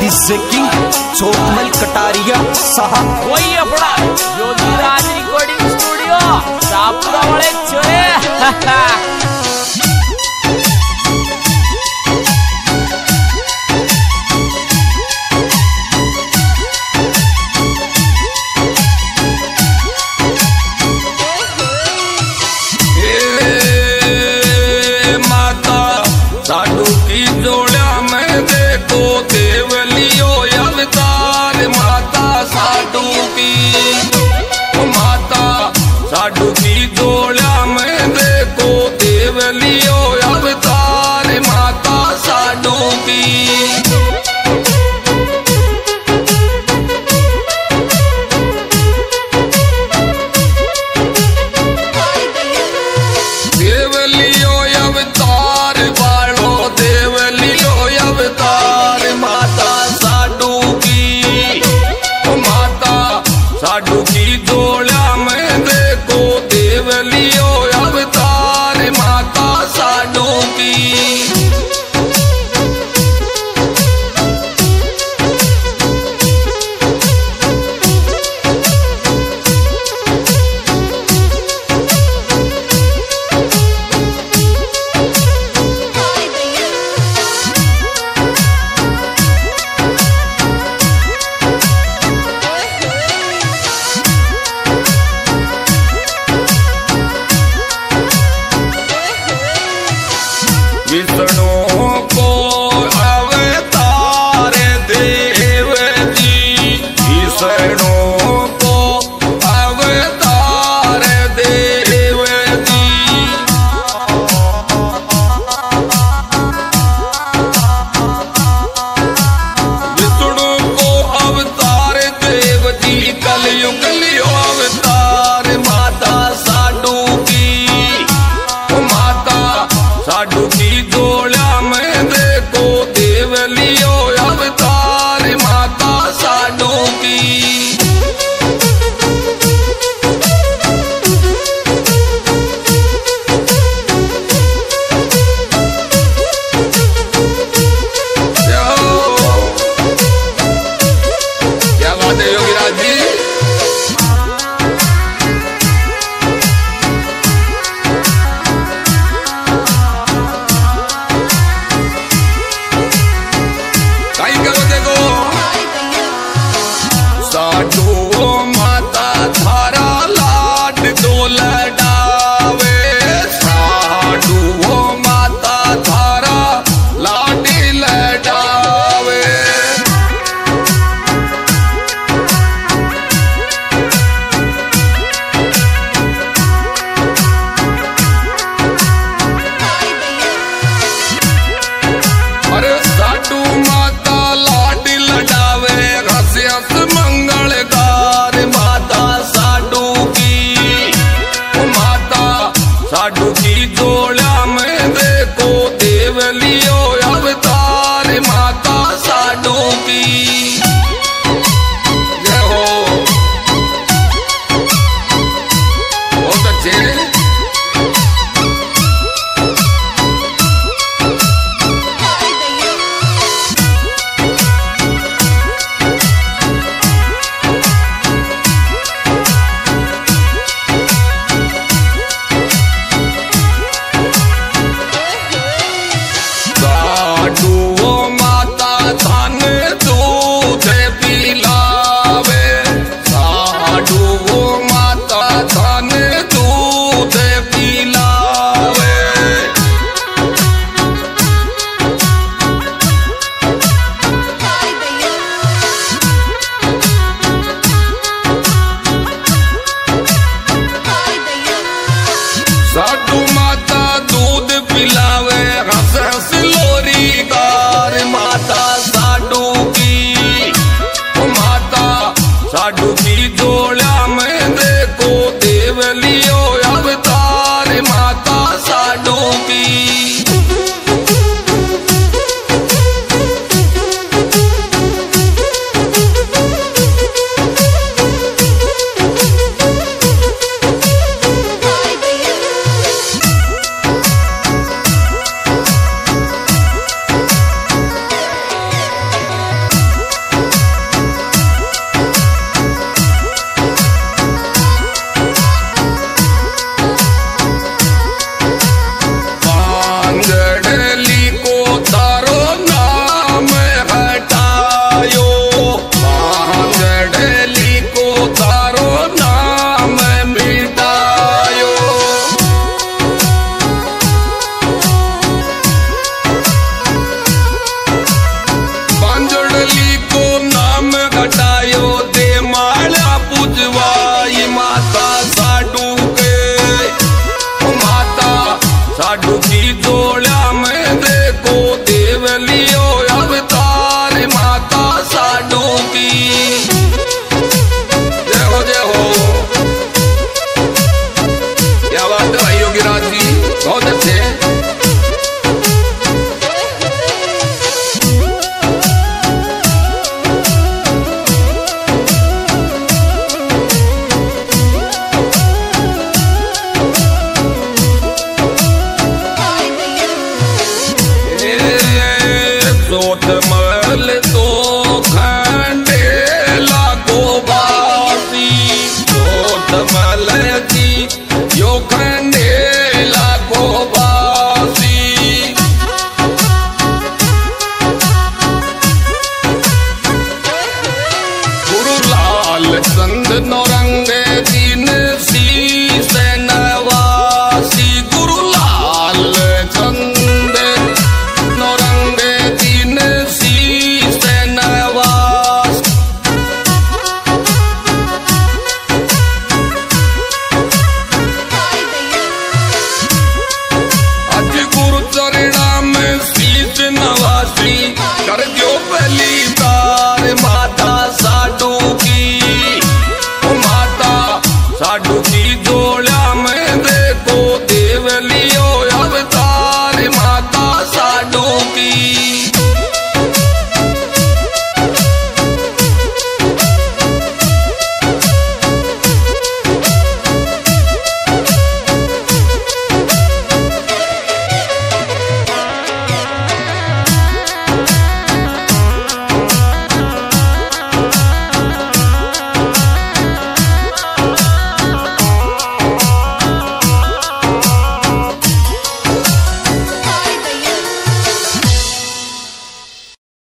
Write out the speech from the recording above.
DJ king छोटमल Kataria साहब वही अपना योगीराज रिकॉर्डिंग स्टूडियो सापुरा वाले चोरे साडू की जोड़ा में देखो देवलियो अवतार माता साडू की देवलियो अवतार वालो देवलियो अवतार माता साडू की माता साडू की जोड़ा में देखो देवलियो अवतार माता साडू की विष्णु को अवतार देव जी विष्णु को अवतार देव जी विष्णु को अवतार देव जी कलयुग लियो अवतार माता साडू की माता साडू की जोड़ा में देखो देवलियो अवतार माता साडू की क्या बात है योगीराज जी साडू माता थारा लाड दो लडावे साडू माता थारा लाड लडावे अरे साडू माता लाड लडावे हंस हंस मंगलकार माता साडू की माता साडू की जोड़ा में देखो देवलियो अवतार माता साडू की जय हो बहुत अच्छे साडू माता धन दूध पिलावे साडू माता धन दूध पिलावे साडू माता दूध पिलावे हंस हंस लोरी गा जोधमल तो खंडे लागो बासी जोधमल जी यो खंडे लागो बासी गुरुलाल चंद नौरंग दिन शीस नवासी गुरुलाल चंद नौरंग दिन शीस नवास अज गुरु चरणा में शीस नवासी